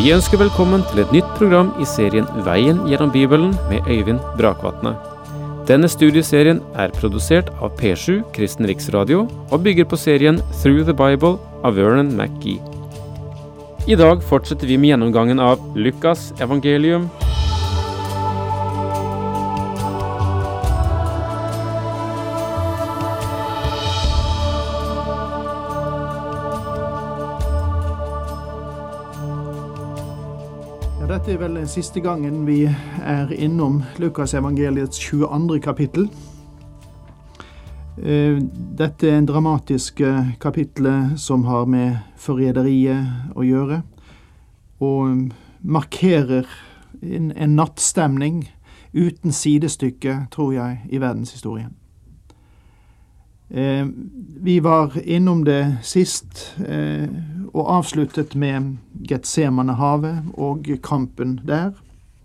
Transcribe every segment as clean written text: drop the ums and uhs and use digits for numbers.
Vi ønsker velkommen til et nytt program i serien Veien gjennom Bibelen med Øyvind Brakvatne. Denne studieserien er produsert av P7 Kristen Riksradio og bygger på serien Through the Bible av Vernon McGee. I dag fortsetter vi med gjennomgangen av Lukas evangelium. Dette er vel den siste gangen vi er innom Lukas evangeliets 22. kapittel. Dette er en dramatisk kapittel som har med forræderiet å gjøre, og markerer en nattstemning uten sidestykke, tror jeg, i verdenshistorien. Vi var innom det sist og avsluttet med Getsemanehavet og kampen der.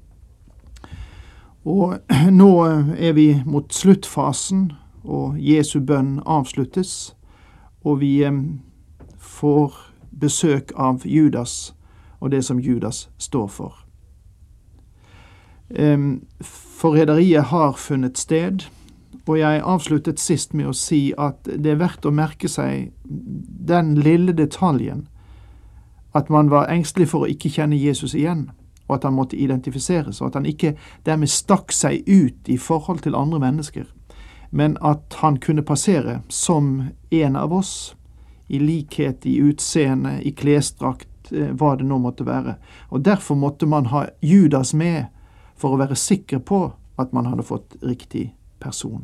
Og nå er vi mot sluttfasen, og Jesu bønn avsluttes, og vi får besøk av Judas og det som Judas står for. Forræderiet har funnet sted, og jeg avsluttet sist med å si at det er verdt å merke seg den lille detaljen at man var engstelig for å ikke kjenne Jesus igjen, og at han måtte identifiseres, og at han ikke dermed stakk seg ut i forhold til andre mennesker, men at han kunne passere som en av oss, i likhet, i utseende, i klesdrakt, hva det nå måtte være. Og derfor måtte man ha Judas med for å være sikker på at man hadde fått riktig person.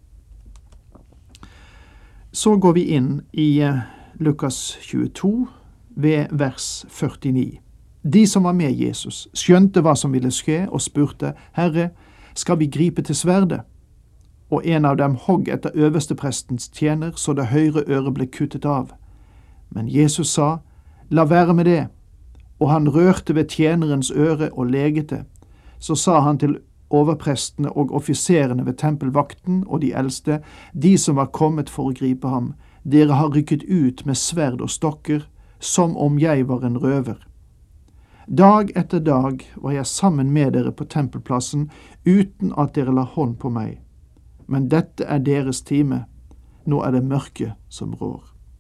Så går vi inn i Lukas 22 ved vers 49. De som var med Jesus skjønte hva som ville skje og spurte, «Herre, skal vi gripe til sverdet?» Og en av dem hogg etter øversteprestens tjener, så det høyre øret ble kuttet av. Men Jesus sa, «La være med det», og han rørte ved tjenerens øre og leget det. Så sa han til overprestene og offiserene ved tempelvakten og de eldste, de som var kommet for å gripe ham, «Dere har rykket ut med sverd og stokker, som om jeg var en røver. Dag etter dag var jeg sammen med dere på tempelplassen, uten at dere la hånd på meg. Men dette er deres time. Nå er det mørke som rår.»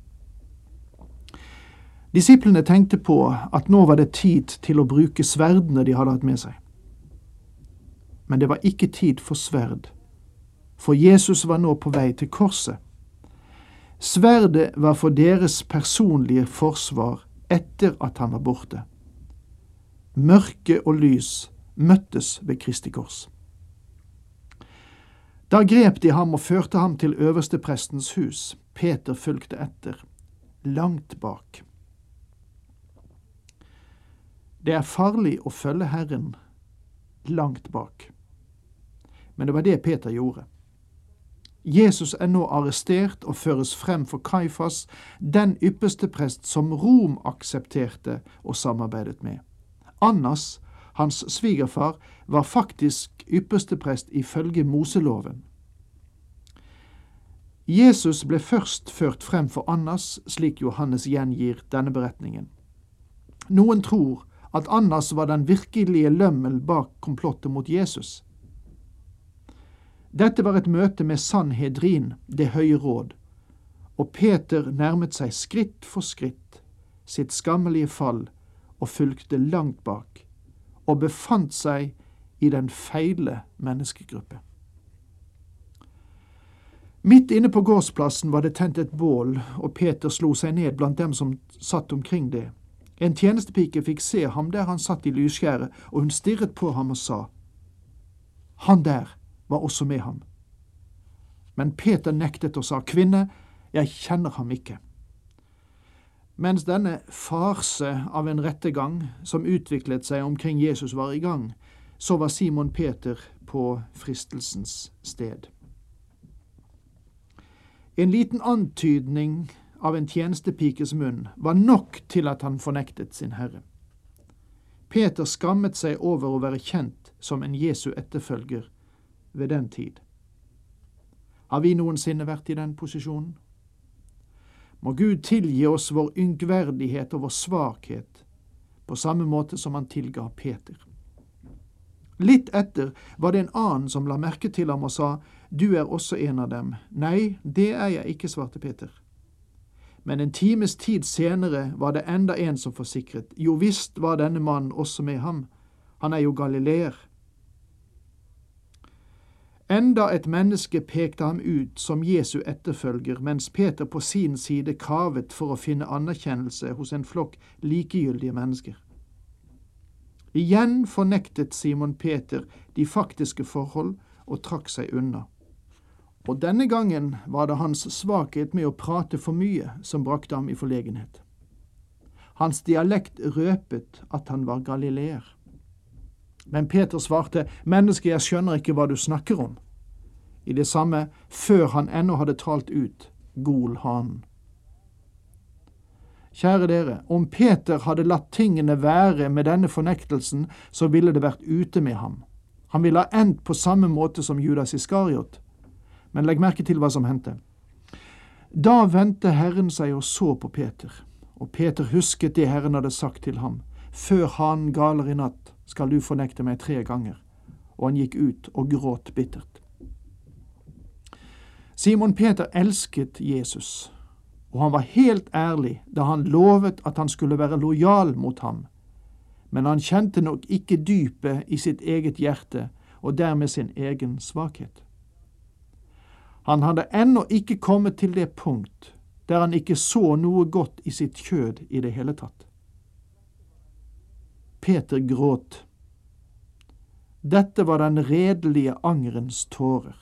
Disiplene tenkte på at nå var det tid til å bruke sverdene de hadde hatt med seg. Men det var ikke tid for sverd, for Jesus var nå på vei til korset. Sverdet var for deres personlige forsvar etter at han var borte. Mørke og lys møttes ved Kristi kors. Da grep de ham og førte ham til øversteprestens hus. Peter fulgte etter, langt bak. Det er farlig å følge Herren langt bak. Men det var det Peter gjorde. Jesus er nå arrestert og føres frem for Kaifas, den ypperste prest som Rom aksepterte og samarbeidet med. Annas, hans svigerfar, var faktisk ypperste prest ifølge Moseloven. Jesus ble først ført frem for Annas, slik Johannes gjengir denne beretningen. Noen tror at Annas var den virkelige lømmel bak komplottet mot Jesus. Dette var et møte med Sanhedrin, det høye råd, og Peter nærmet seg skritt for skritt sitt skammelige fall og fulgte langt bak, og befant seg i den feile menneskegruppe. Midt inne på gårdsplassen var det tent et bål, og Peter slo seg ned blant dem som satt omkring det. En tjenestepike fikk se ham der han satt i lysskjæret, og hun stirret på ham og sa, «Han der var også med ham.» Men Peter nektet og sa, «Kvinne, jeg kjenner ham ikke.» Mens denne farse av en rettegang som utviklet seg omkring Jesus var i gang, så var Simon Peter på fristelsens sted. En liten antydning av en tjenestepikes munn var nok til at han fornektet sin herre. Peter skammet seg over å være kjent som en Jesu etterfølger ved den tid. Har vi noensinne vært i den posisjonen? Må Gud tilgi oss vår ynkverdighet og vår svakhet, på samme måte som han tilga Peter. Litt etter var det en annen som la merke til ham og sa, «Du er også en av dem.» «Nei, det er jeg ikke», svarte Peter. Men en times tid senere var det enda en som forsikret, «Jo visst var denne mannen også med ham. Han er jo galileer.» Enda et menneske pekte ham ut som Jesu etterfølger, mens Peter på sin side kavet for å finne anerkjennelse hos en flokk likegyldige mennesker. Igjen fornektet Simon Peter de faktiske forhold og trakk seg unna. Og denne gangen var det hans svakhet med å prate for mye som brakte ham i forlegenhet. Hans dialekt røpet at han var galileer. Men Peter svarte, «Menneske, jeg skjønner ikke hva du snakker om.» I det samme, før han ennå hadde talt ut, gol hanen. Kjære dere, om Peter hadde latt tingene være med denne fornektelsen, så ville det vært ute med ham. Han ville ha endt på samme måte som Judas Iskariot. Men legg merke til hva som hendte. Da vendte Herren seg og så på Peter, og Peter husket det Herren hadde sagt til ham. «Før hanen galer i natt, skal du fornekte meg 3 ganger.» Og han gikk ut og gråt bittert. Simon Peter elsket Jesus, og han var helt ærlig da han lovet at han skulle være lojal mot ham. Men han kjente nok ikke dypet i sitt eget hjerte, og dermed sin egen svakhet. Han hadde ennå ikke kommet til det punkt der han ikke så noe godt i sitt kjød i det hele tatt. Peter gråt. Dette var den redelige angerens tårer.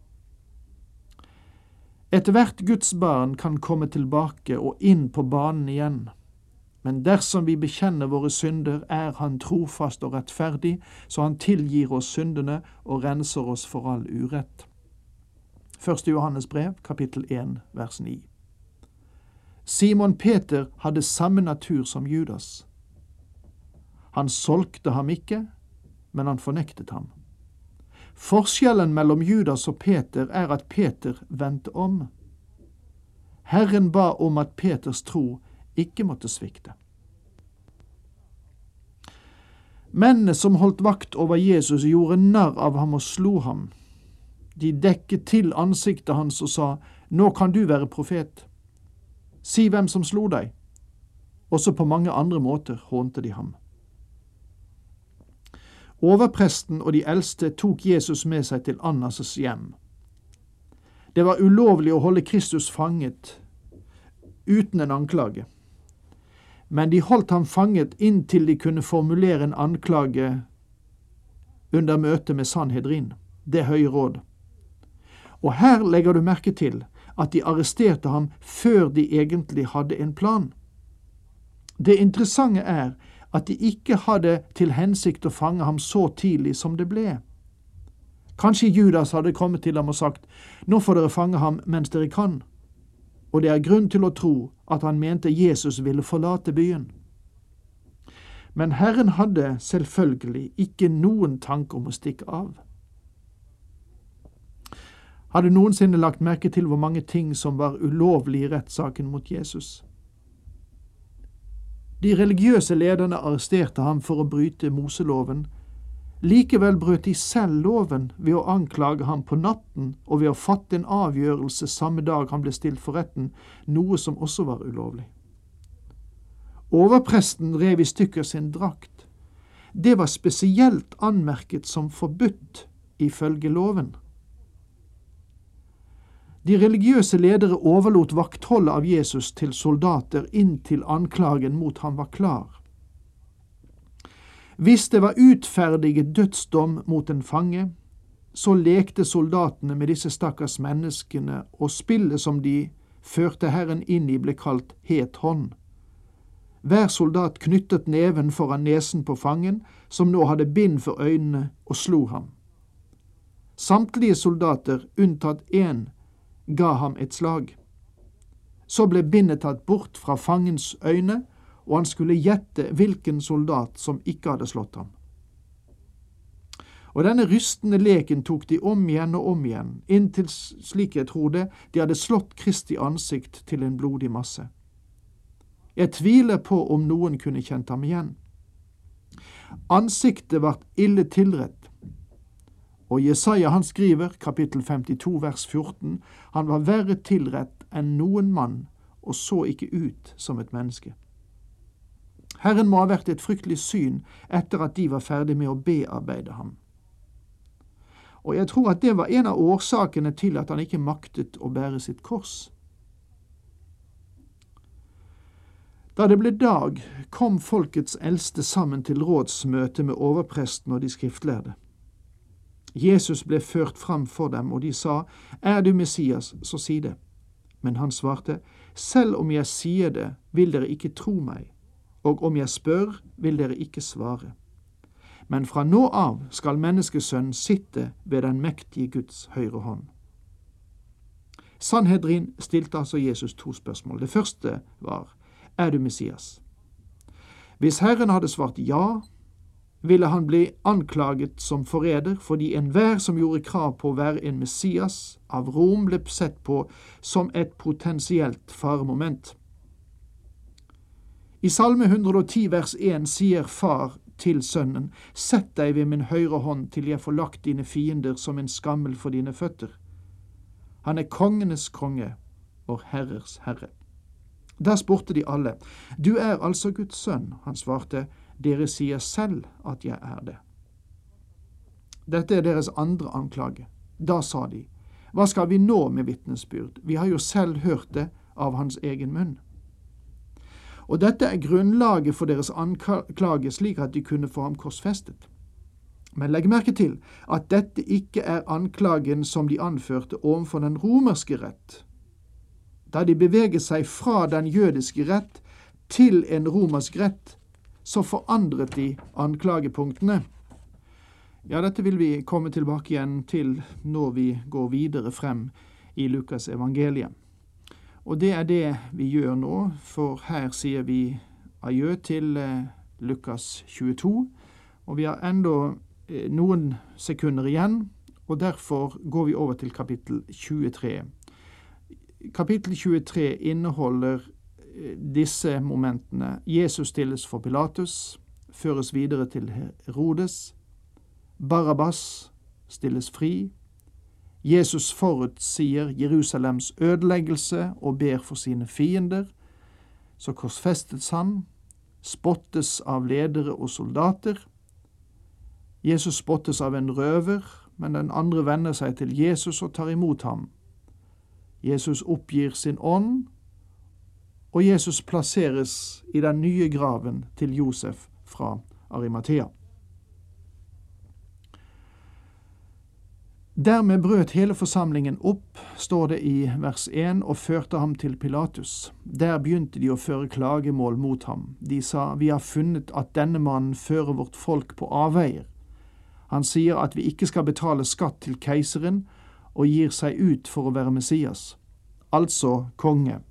Hvert Guds barn kan komme tilbake og inn på banen igjen, men dersom vi bekjenner våre synder, er han trofast og rettferdig, så han tilgir oss syndene og renser oss for all urett. 1. Johannes brev, kapittel 1, vers 9. Simon Peter hadde samme natur som Judas. Han solgte ham ikke, men han fornektet ham. Forskjellen mellom Judas og Peter er at Peter vendte om. Herren ba om at Peters tro ikke måtte svikte. Mennene som holdt vakt over Jesus gjorde narr av ham og slo ham. De dekket til ansiktet hans og sa, «Nå kan du være profet. Si hvem som slo deg.» Også på mange andre måter hånte de ham. Overpresten og de eldste tok Jesus med seg til Annas' hjem. Det var ulovlig å holde Kristus fanget uten en anklage. Men de holdt ham fanget inntil de kunne formulere en anklage under møte med Sanhedrin, det høye råd. Og her legger du merke til at de arresterte ham før de egentlig hadde en plan. Det interessante er at de ikke hadde til hensikt å fange ham så tidlig som det ble. Kanskje Judas hadde kommet til ham og sagt, «Nå får dere fange ham mens dere kan», og det er grunn til å tro at han mente Jesus ville forlate byen. Men Herren hadde selvfølgelig ikke noen tanke om å stikke av. Hadde noensinne lagt merke til hvor mange ting som var ulovlig i rettssaken mot Jesus? De religiøse lederne arresterte ham for å bryte Moseloven. Likevel brøt de selv loven ved å anklage ham på natten og ved å fatte en avgjørelse samme dag han ble stilt for retten, noe som også var ulovlig. Overpresten rev i stykker sin drakt. Det var spesielt anmerket som forbudt ifølge loven. De religiøse ledere overlot vaktholdet av Jesus til soldater inntil anklagen mot ham var klar. Hvis det var utferdiget dødsdom mot en fange, så lekte soldatene med disse stakkars menneskene, og spillet som de førte Herren inn i ble kalt het hånd. Hver soldat knyttet neven foran nesen på fangen, som nå hadde bind for øynene, og slo ham. Samtlige soldater, unntatt én, ga ham et slag. Så ble bindet tatt bort fra fangens øyne, og han skulle gjette hvilken soldat som ikke hadde slått ham. Og denne rystende leken tok de om igjen og om igjen, inntil, slik jeg tror det, de hadde slått Kristi ansikt til en blodig masse. Jeg tviler på om noen kunne kjent ham igjen. Ansiktet vart ille tilrett. Og Jesaja han skriver, kapittel 52, vers 14, han var verre tilrett enn noen mann, og så ikke ut som et menneske. Herren må ha vært et fryktelig syn etter at de var ferdig med å bearbeide ham. Og jeg tror at det var en av årsakene til at han ikke maktet å bære sitt kors. Da det ble dag, kom folkets eldste sammen til rådsmøte med overpresten og de skriftlærde. Jesus ble ført fram for dem, og de sa, «Er du Messias, så si det.» Men han svarte, «Selv om jeg sier det, vil dere ikke tro meg, og om jeg spør, vil dere ikke svare. Men fra nå av skal menneskesønnen sitte ved den mektige Guds høyre hånd.» Sanhedrin stilte altså Jesus 2 spørsmål. Det første var, «Er du Messias?» Hvis Herren hadde svart ja, ville han bli anklaget som forræder, fordi enhver som gjorde krav på å være en Messias av Rom ble sett på som et potensielt faremoment. I Salme 110 vers 1 sier far til sønnen, «Sett deg ved min høyre hånd til jeg får lagt dine fiender som en skammel for dine føtter.» Han er kongenes konge og herrers herre. Da spurte de alle, «Du er altså Guds sønn?» Han svarte, «Dere sier selv at jeg er det.» Dette er deres andre anklage. Da sa de, «Hva skal vi nå med vitnesbyrd? Vi har jo selv hørt det av hans egen munn.» Og dette er grunnlaget for deres anklage, slik at de kunne få ham korsfestet. Men legg merke til at dette ikke er anklagen som de anførte overfor den romerske rett. Da de beveget seg fra den jødiske rett til en romersk rett, så forandret de anklagepunktene. Ja, dette vil vi komme tilbake igjen til når vi går videre frem i Lukas evangeliet. Og det er det vi gjør nå, for her sier vi adjø til Lukas 22, og vi har enda noen sekunder igjen, og derfor går vi over til kapittel 23. Kapittel 23 inneholder disse momentene. Jesus stilles for Pilatus, føres videre til Herodes, Barabbas stilles fri, Jesus forutsier Jerusalems ødeleggelse og ber for sine fiender, så korsfestes han, spottes av ledere og soldater. Jesus spottes av en røver, men den andre vender seg til Jesus og tar imot ham. Jesus oppgir sin ånd, og Jesus plasseres i den nye graven til Josef fra Arimathea. Dermed brøt hele forsamlingen opp, står det i vers 1, og førte ham til Pilatus. Der begynte de å føre klagemål mot ham. De sa, «Vi har funnet at denne mannen fører vårt folk på avveier. Han sier at vi ikke skal betale skatt til keiseren, og gir seg ut for å være Messias, altså konge.»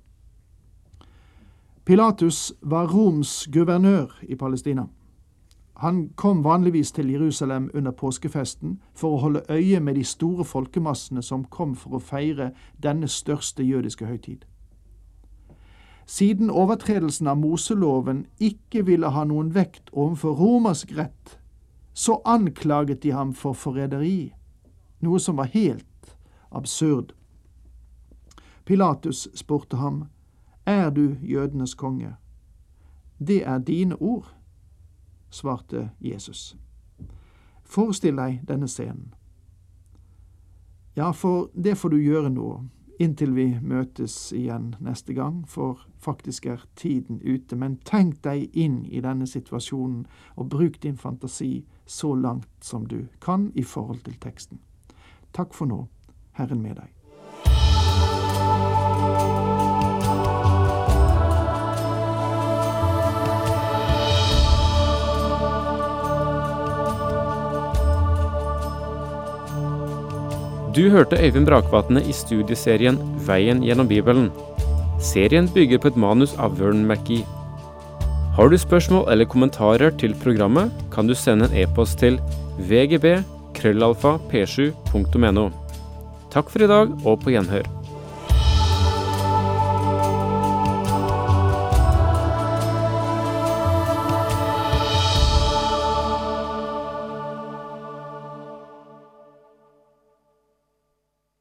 Pilatus var Roms guvernør i Palestina. Han kom vanligvis til Jerusalem under påskefesten for å holde øye med de store folkemassene som kom for å feire denne største jødiske høytid. Siden overtredelsen av Moseloven ikke ville ha noen vekt overfor romersk rett, så anklaget de ham for forræderi, noe som var helt absurd. Pilatus spurte ham, «Er du jødenes konge?» «Det er dine ord», svarte Jesus. Forestill deg denne scenen. Ja, for det får du gjøre nå, inntil vi møtes igjen neste gang, for faktisk er tiden ute. Men tenk deg inn i denne situasjonen, og bruk din fantasi så langt som du kan i forhold til teksten. Takk for nå, Herren med deg. Du hørte Øyvind Brakvatne i studieserien Veien gjennom Bibelen. Serien bygger på et manus av Vern McGee. Har du spørsmål eller kommentarer til programmet, kan du sende en e-post til vgb@p7.no. Takk for i dag, og på gjenhør.